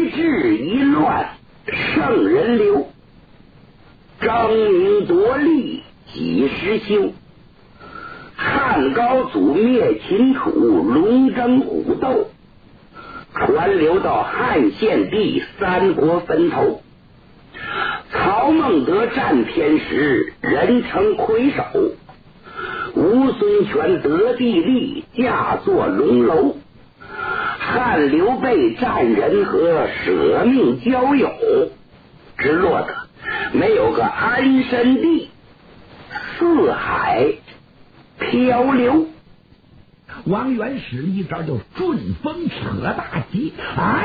局势一乱，圣人流，争名夺利几时休？汉高祖灭秦楚，龙争虎斗，传流到汉献帝，三国分头。曹孟德占天时，人称魁首；吴孙权得地利，驾作龙楼。汉刘备占人和，舍命交友，只落得没有个安身地，四海漂流。 王元使一招就顺风扯大旗，哎，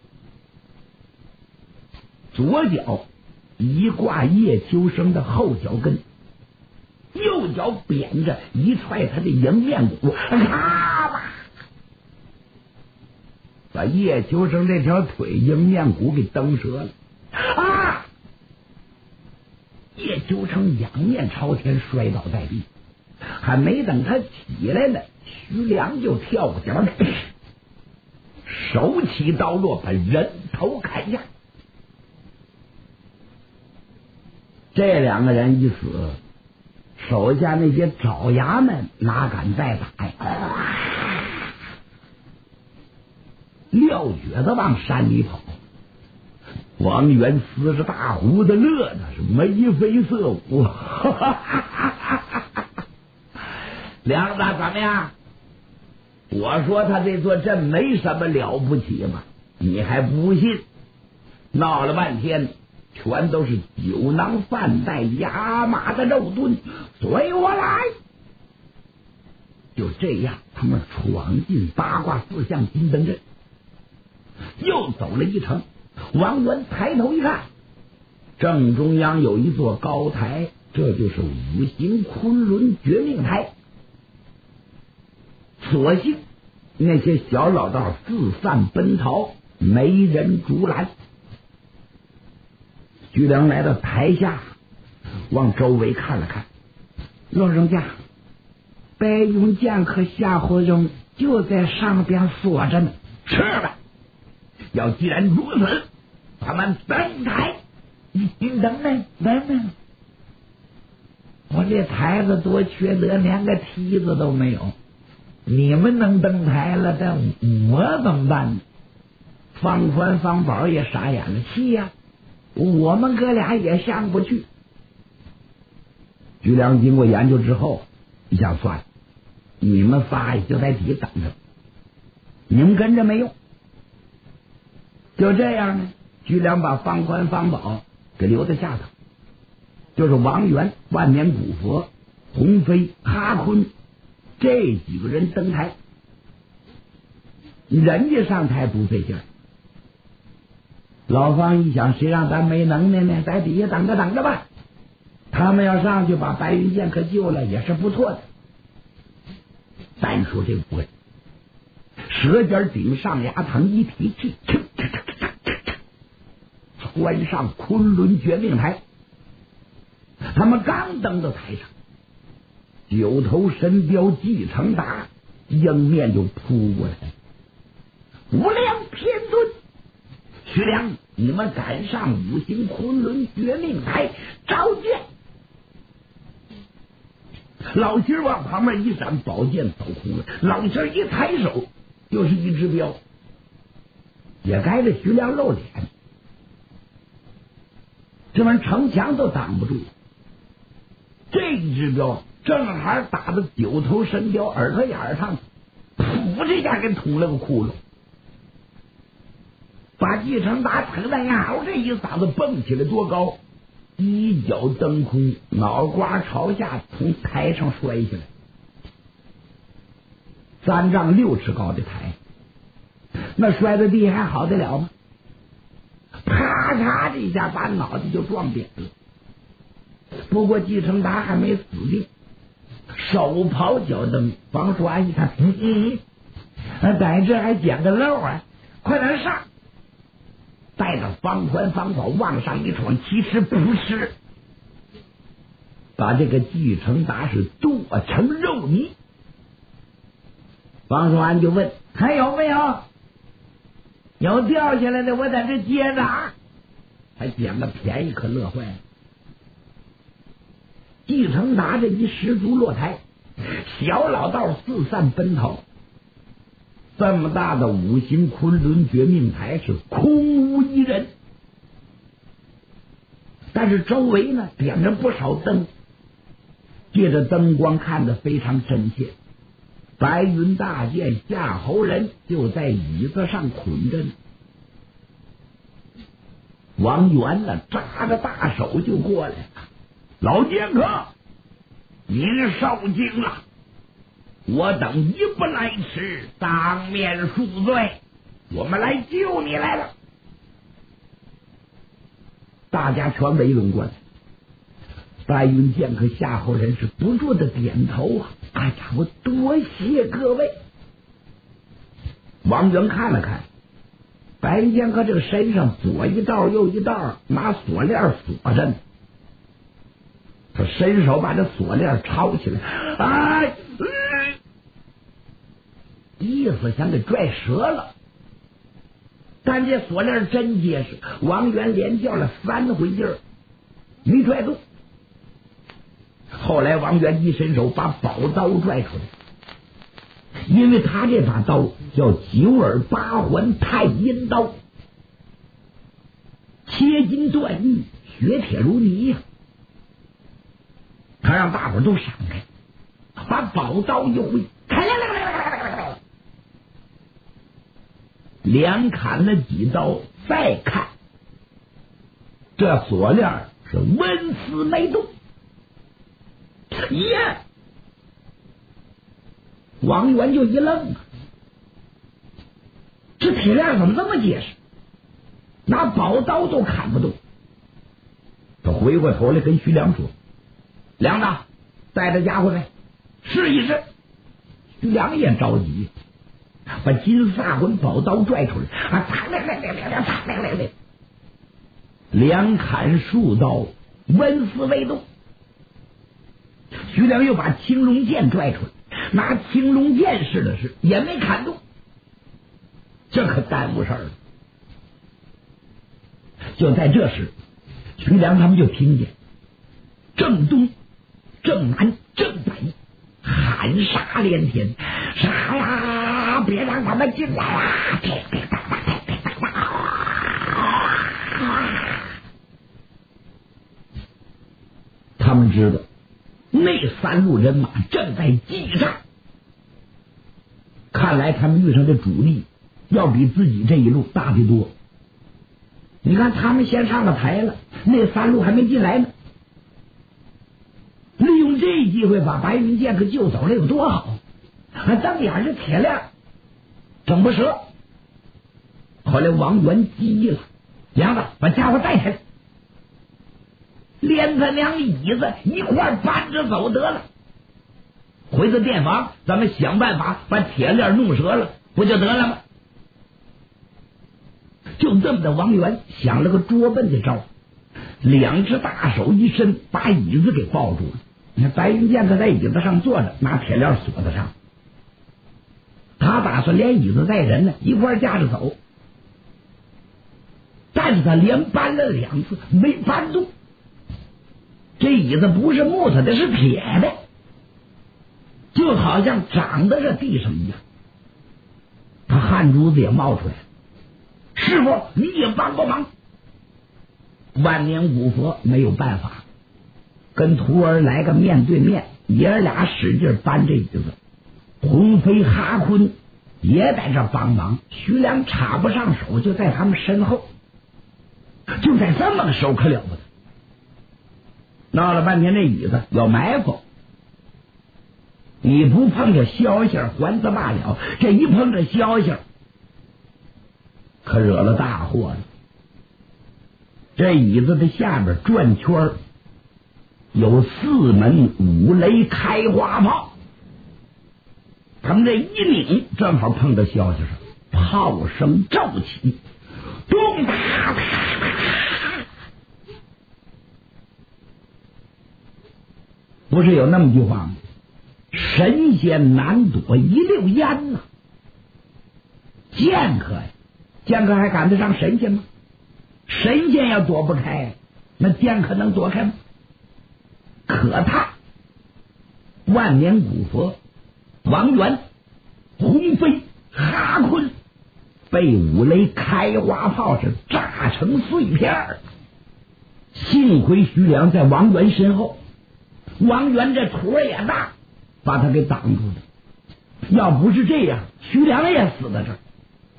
左脚一挂叶秋生的后脚跟，右脚扁着一踹他的迎面骨，咔吧，把叶秋生这条腿迎面骨给蹬折了啊！叶秋生仰面朝天摔倒在地，还没等他起来呢，徐良就跳过脚，手起刀落，把人头砍下。这两个人一死，手下那些爪牙们哪敢再打呀？撂蹶子往山里跑。王元撕着大胡子乐的是眉飞色舞。梁子怎么样？我说他这座镇没什么了不起嘛，你还不信？闹了半天全都是酒囊饭袋、压马的肉盾，随我来！就这样，他们闯进八卦四象金灯阵，又走了一程。王元抬头一看，正中央有一座高台，这就是五行昆仑绝命台。所幸那些小老道四散奔逃，没人阻拦。徐良来到台下，往周围看了看，老人家，白云剑和夏侯荣就在上边锁着呢。是吧？要既然如此，咱们登台。你等等，等等，我这台子多缺德，连个梯子都没有。你们能登台了，但我怎么办呢？方宽、方宝也傻眼了，气呀！我们哥俩也上不去。徐良经过研究之后，一想算了，你们仨也就在底下等着，你们跟着没用。就这样呢，徐良把方宽、方宝给留在下头，就是王元、万年古佛、洪飞、哈坤这几个人登台。人家上台不费劲儿，老方一想，谁让咱没能耐呢？在底下等着等着吧。他们要上去把白云剑客救了，也是不错的。单说这五个人，舌尖顶上牙膛一提气，窜上昆仑绝命台。他们刚登到台上，九头神雕继承达迎面就扑过来，无量偏尊。徐良，你们赶上五行昆仑绝命台，召见！老七往旁边一闪，宝剑走空了。老七一抬手，就是一支镖，也该着徐良露脸。这玩意城墙都挡不住，这一支镖正好打到九头神雕耳朵眼上，噗，这下给捅了个窟窿。把继承达疼的呀，这一嗓子蹦起来多高，一脚蹬空，脑瓜朝下从台上摔下来。3丈6尺高的台，那摔在地还好得了吗？啪嚓的一下把脑袋就撞扁了。不过继承达还没死定，手刨脚蹬。王叔安一看，在这还捡个漏啊，快点上！带着方宽、方宝往上一闯，其实不是，把这个继承达是剁成肉泥。王叔安就问还有没有？ 要掉下来的我在这接着，还捡个便宜，可乐坏了。继承达这一失足落台，小老道四散奔逃。这么大的五行昆仑绝命台是空无一人，但是周围呢点着不少灯，借着灯光看得非常真切。白云大剑夏侯人就在椅子上捆着呢。王元呢扎着大手就过来了，老剑客，您受惊了，我等一不来迟，当面恕罪，我们来救你来了。大家全围拢过来，白云剑客夏侯人是不住的点头啊！哎呀，我多谢各位。王元看了看白云剑客这个身上左一道右一道拿锁链锁着呢，他伸手把这锁链抄起来，哎，意思想给拽折了，但这锁链真结实，王元连叫了3回劲儿没拽住。后来王元一伸手把宝刀拽出来，因为他这把刀叫九耳八环太阴刀，切金断玉，血铁如泥呀。他让大伙都闪开，把宝刀一挥，连砍了几刀，再看这锁链是纹丝没动。耶！王元就一愣，这铁链怎么这么结实，拿宝刀都砍不动。他回过头来跟徐良说：“梁子，带着家伙来试一试。”徐良也着急，把金萨魂宝刀拽出来，来，连砍数刀，纹丝未动。徐良又把青龙剑拽出来，拿青龙剑试了试，也没砍动。这可耽误事儿了。就在这时，徐良他们就听见正东、正南、正北喊杀连天，杀呀！别让他们进来啊！他们知道那3路人马正在激战，看来他们遇上的主力要比自己这一路大得多。你看他们先上了台了，那3路还没进来呢。利用这机会把白云剑客救走了有多好，还瞪眼是铁链整不折。后来王元急了，梁子把家伙带起来，连他娘椅子一块搬着走得了，回到店房咱们想办法把铁链弄折了，不就得了吗？就这么的，王元想了个捉笨的招，2只大手一伸，把椅子给抱住了。你看白云剑客在椅子上坐着，拿铁链锁在上，他打算连椅子带人呢一块架着走，但是他连搬了2次没搬动。这椅子不是木头的，是铁的，就好像长在这地上一样。他汗珠子也冒出来了，师傅你也帮帮忙。万年古佛没有办法，跟徒儿来个面对面，爷儿俩使劲搬这椅子。红飞哈坤也在这帮忙，徐良插不上手，就在他们身后。就在这么个时候，可了不得，闹了半天这椅子要埋伏，你不碰着消息还则罢了，这一碰着消息可惹了大祸了。这椅子的下边转圈有4门5雷开花炮，他们这一拧正好碰到消息上，炮声骤起，咚哒哒哒。不是有那么句话吗？神仙难躲一溜烟呐。剑客呀， 剑客还赶得上神仙吗？神仙要躲不开，那剑客能躲开吗？可他万年古佛王元、洪飞、哈坤被五雷开花炮是炸成碎片。幸亏徐良在王元身后，王元这腿也大，把他给挡住了。要不是这样，徐良也死在这儿。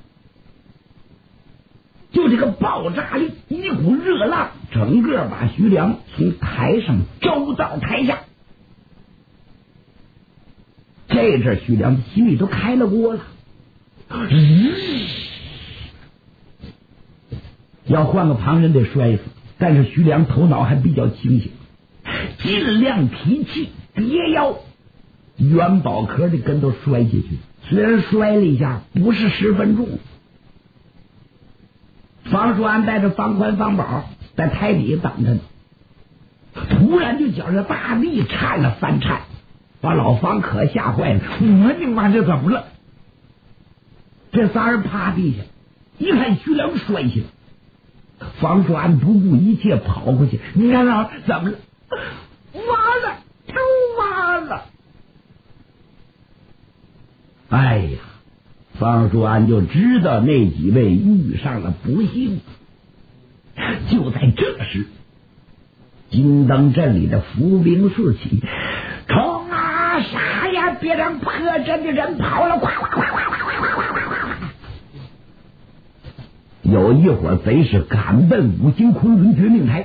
就这个爆炸力，一股热浪，整个把徐良从台上周到台下。这阵徐良心里都开了锅了。要换个旁人得摔死，但是徐良头脑还比较清醒，尽量提气别腰，元宝壳的跟头摔下去。虽然摔了一下，不是10分重。方叔安带着方宽、方宝在台底下等着呢，突然就觉着大地颤了3颤，把老方可吓坏了。我的妈，这怎么了？这仨人趴地下，一看徐良摔下来，方叔安不顾一切跑过去。你看啊，怎么了？完了，都完了！哎呀！方叔安就知道那几位遇上了不幸。就在这时，金灯镇里的伏兵四起，冲啊！杀呀！别让破阵的人跑了！哗哗哗哗哗哗哗哗！有一伙贼是赶奔五星昆仑绝命台。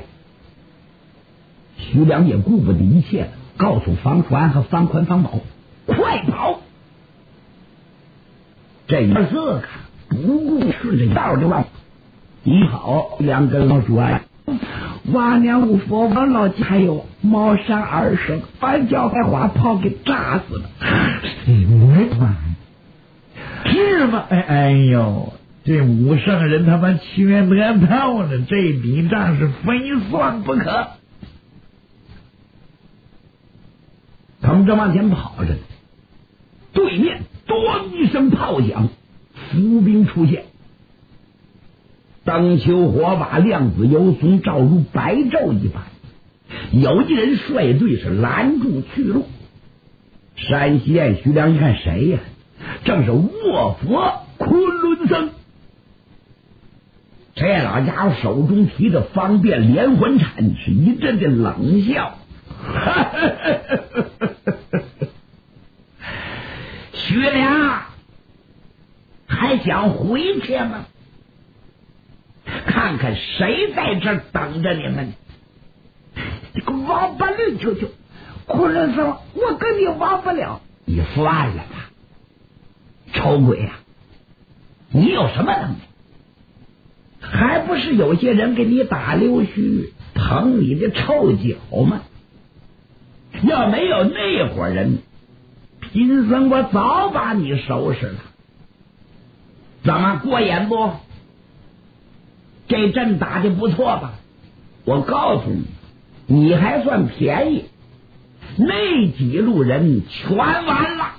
徐良也顾不得一切了，告诉方叔安和方宽、方宝快跑。这4个不顾顺着道就往一跑，2根老鼠啊，瓦娘五佛王老吉还有茅山2生，把脚开花炮给炸死了。 是吗？哎呦，这武圣人他妈缺得到了，这笔账是非算不可。 他们正往前跑着呢，对面咣一声炮响，伏兵出现，灯球火把，量子游松，照如白昼一般。有一人率队是拦住去路。山西县徐良一看谁呀？正是卧佛昆仑僧。这老家伙手中提着方便连环铲，是一阵阵冷笑。徐良还想回去吗？看看谁在这儿等着你们！这个王八绿球球，昆仑僧，我跟你玩不了，你算了吧，丑鬼呀、你有什么能耐？还不是有些人给你打溜须，捧你的臭脚吗？要没有那伙人，贫僧我早把你收拾了。怎么过眼不？这阵打的不错吧？我告诉你，你还算便宜，那几路人全完了。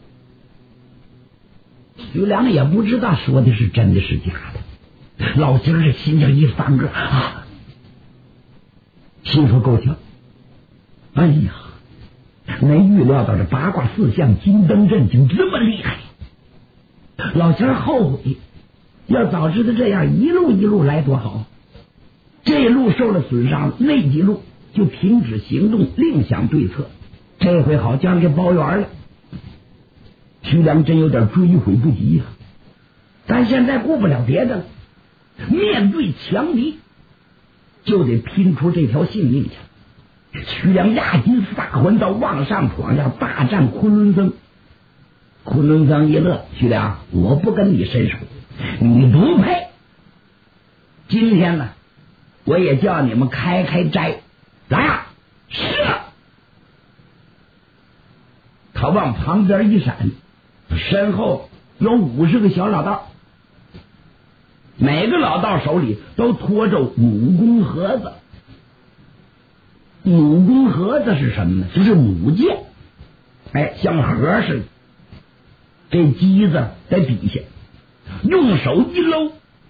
徐良也不知道说的是真的是假的，老金儿心上一翻个啊，心说够呛。哎呀，没预料到这八卦4象金灯阵竟这么厉害。老金儿后悔，要早知道这样一路一路来多好。这路受了损伤，那几路就停止行动，另想对策。这回好将给包圆了。徐良真有点追悔不及呀、但现在顾不了别的了，面对强敌就得拼出这条性命去。徐良压金撒魂刀往上闯，要大战昆仑僧。昆仑僧一乐，徐良，我不跟你伸手，你不配。今天呢，我也叫你们开开斋，来啊，射！他往旁边一闪，身后有50个小老道，每个老道手里都拖着母弓盒子。母弓盒子是什么呢？就是母箭，哎，像盒似的。这机子在底下，用手一搂，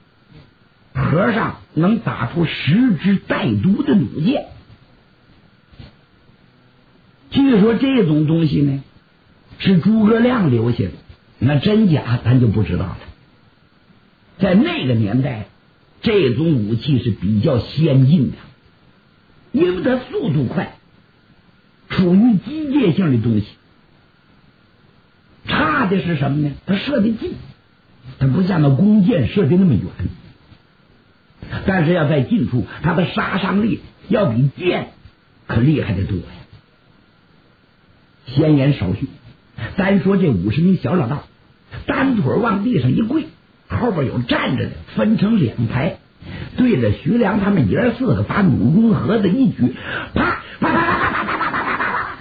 壳上能打出10支带毒的弩箭。据说这种东西呢是诸葛亮留下的，那真假咱就不知道了。在那个年代，这种武器是比较先进的，因为它速度快，属于机械性的东西。差的是什么呢？它射得近，它不像那弓箭射得那么远，但是要在近处，它的杀伤力要比箭可厉害得多呀。闲言少叙，单说这50名小老道，单腿往地上一跪，后边有站着的，分成2排，对着徐良他们爷4个把弩弓盒子一举，啪啪啪啪啪啪啪啪啪啪，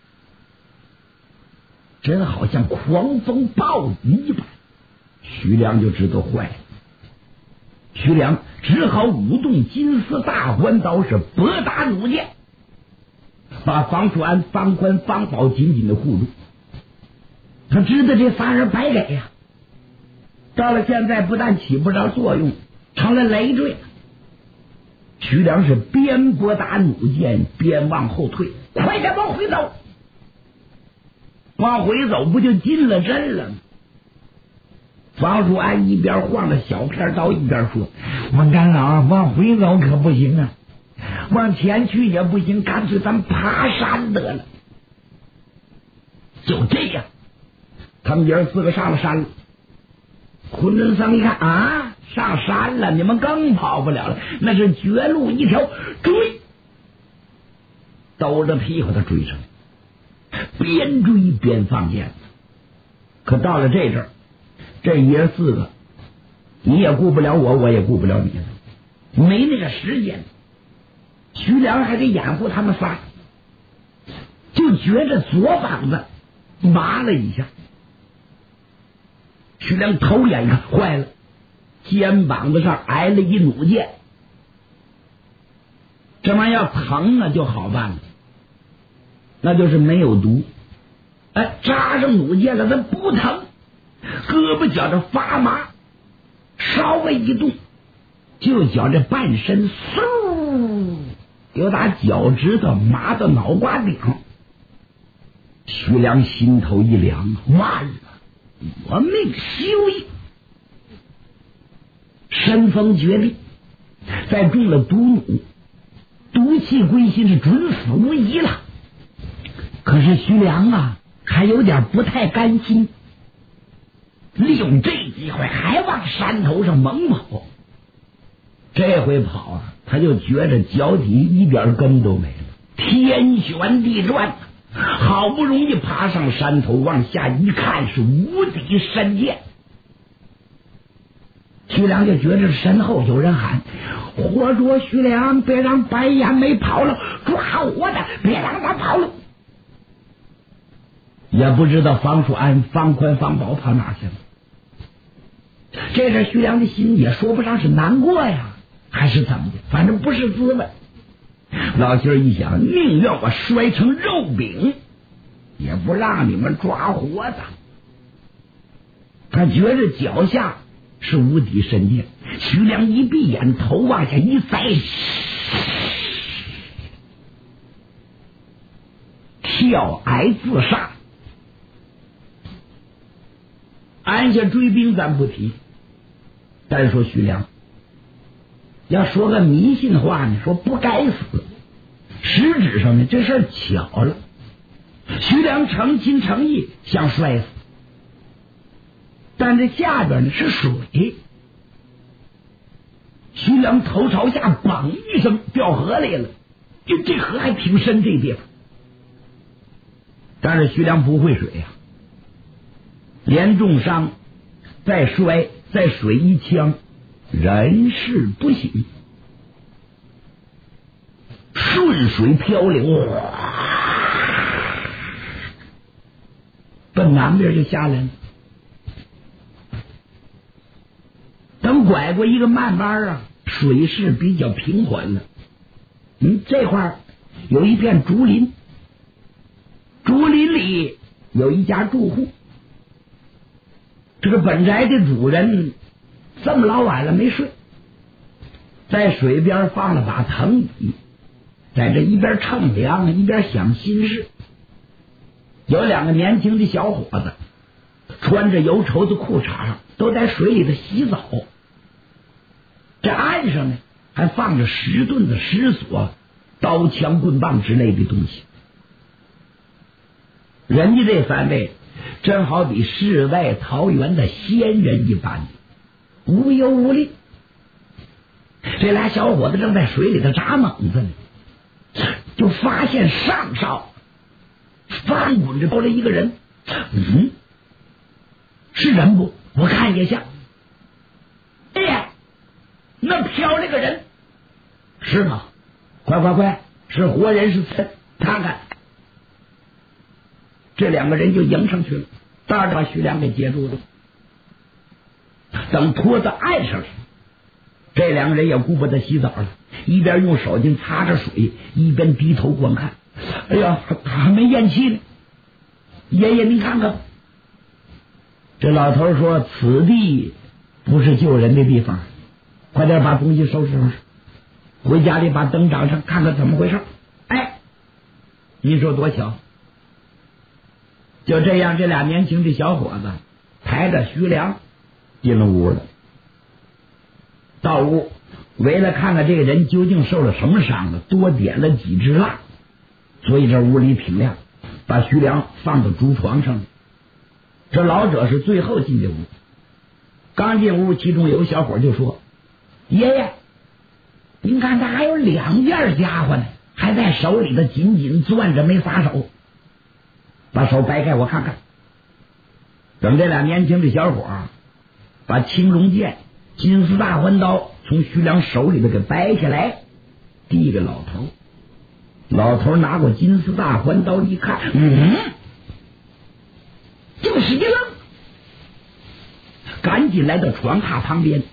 真好像狂风暴雨一般。徐良就知道坏了，徐良只好舞动金丝大环刀，是拨打弩箭，把房叔安、方宽、方宝紧紧的护住。他知道这仨人白给呀，到了现在不但起不着作用，成了累赘。徐良是边拨打弩箭边往后退，快点往回走，往回走不就进了阵了吗？方叔安一边晃着小片刀一边说：“王干老，往回走可不行啊，往前去也不行，干脆咱爬山得了。”就这样，他们爷4个上了山了。昆仑僧一看啊，上山了，你们更跑不了了，那是绝路一条，追，兜着屁股的追上，边追边放箭。可到了这阵儿，这爷4个你也顾不了我，我也顾不了你了，没那个时间。徐良还得掩护他们仨，就觉着左膀子麻了一下。徐良头眼一看，坏了，肩膀子上挨了一弩箭，这玩意要疼啊就好办了，那就是没有毒。扎上弩箭了，它不疼，胳膊脚这发麻，稍微一动，就觉这半身嗖，有打脚趾头麻到脑瓜顶。徐良心头一凉，完了，我命休矣！身逢绝地，再中了毒弩，毒气归心，是准死无疑了。可是徐良啊，还有点不太甘心，利用这机会还往山头上猛跑。这回跑啊，他就觉着脚底一点根都没了，天旋地转，好不容易爬上山头，往下一看，是无敌神箭。徐良就觉着身后有人喊：“活捉徐良，别让白眼眉跑了，抓我的，别让他跑了。”也不知道方叔安、方宽、方宝跑哪去了。这阵徐良的心也说不上是难过呀，还是怎么的，反正不是滋味。老七儿一想，宁愿我摔成肉饼，也不让你们抓活的。他觉着脚下是无敌神箭，徐良一闭眼，头往下一栽，跳崖自杀。按下追兵咱不提，单说徐良，要说个迷信话呢，说不该死，实质上呢这事儿巧了，徐良诚心诚意想摔死，但这下边呢是水，徐良头朝下，梆一声掉河里了，这河还挺深，这地方。但是徐良不会水呀，连重伤，再摔，再水一呛，人事不省，顺水漂流，奔南边就下来了。等拐过一个慢弯啊，水势比较平缓了。这块儿有一片竹林，竹林里有一家住户。这个本宅的主人这么老晚了没睡， 在水边放了把藤椅，在这一边乘凉一边想心事。有2个年轻的小伙子穿着油绸子裤衩，都在水里头洗澡。这岸上呢还放着10吨的石锁、刀枪棍棒之类的东西。人家这3位真好比世外桃源的仙人一般，无忧无虑。这俩小伙子正在水里头扎猛子呢，就发现上梢翻滚着过来一个人。是人不？我看也像。哎呀，那漂亮个人是吗？快，是活人是死？看看。这2个人就迎上去了，大把徐良给接住了。等拖到岸上去，这2个人也顾不得洗澡了，一边用手巾擦着水，一边低头观看。哎呀，还没咽气呢。爷爷您看看。这老头说，此地不是救人的地方，快点把东西收拾收拾，回家里把灯长上，看看怎么回事。哎，您说多巧。就这样，这俩年轻的小伙子抬着徐良进了屋了。到屋为了看看这个人究竟受了什么伤了，多点了几支蜡，所以这屋里挺亮，把徐良放到竹床上了。这老者是最后进的屋，刚进屋，其中有个小伙就说：“爷爷，您看他还有2件家伙呢，还在手里头紧紧攥着没撒手，把手掰开我看看。”等这俩年轻的小伙把青龙剑、金丝大环刀从徐良手里头给掰下来，递给老头。老头拿过金丝大环刀一看，就是一愣，赶紧来到床榻旁边，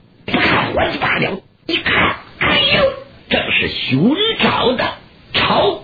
看环大了，一看，哎呦，正是寻找的朝